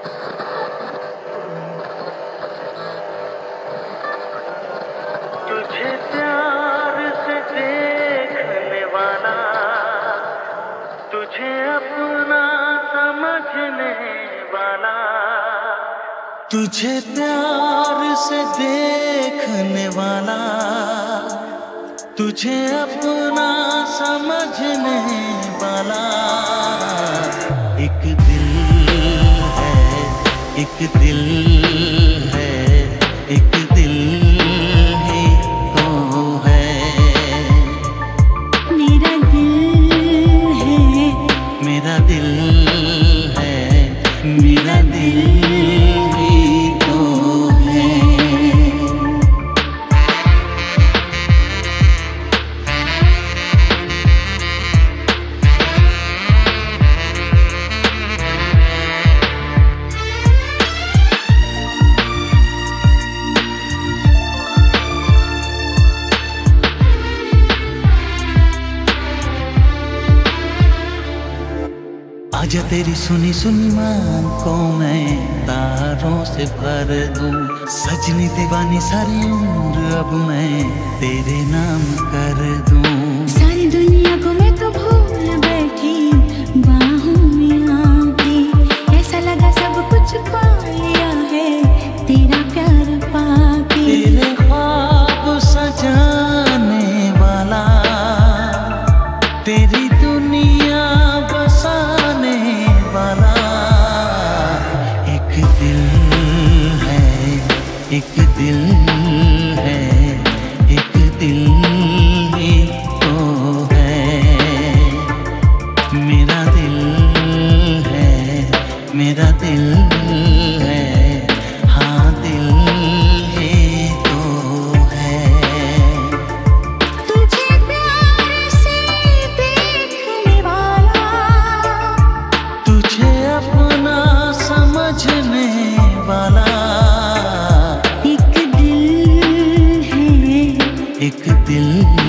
तुझे प्यार से देखने वाला, तुझे अपना समझने वाला, तुझे प्यार से देखने वाला, तुझे अपना समझने वाला। एक दिल है, एक दिल है, एक दिल ही तो है। मेरा दिल है, मेरा दिल है, मेरा दिल ही तो है। आजा तेरी सुनी सुनी मांग को मैं तारों से भर दूं, सजनी दीवानी सारी उम्र अब मैं तेरे नाम कर दूं। सारी दुनिया को मैं तो भूल बैठी बाहों में आके, ऐसा लगा सब कुछ पा लिया है तेरा प्यार पाके। तेरे ख्वाब सजाने वाला, तेरी दुनिया बसाने वाला। एक दिल है, एक दिल है, एक दिल ही तो है। मेरा दिल है, मेरा दिल है, हाँ दिल ही तो है। तुझे प्यार से देखने वाला, तुझे अपना समझने वाला। एक दिल है, एक दिल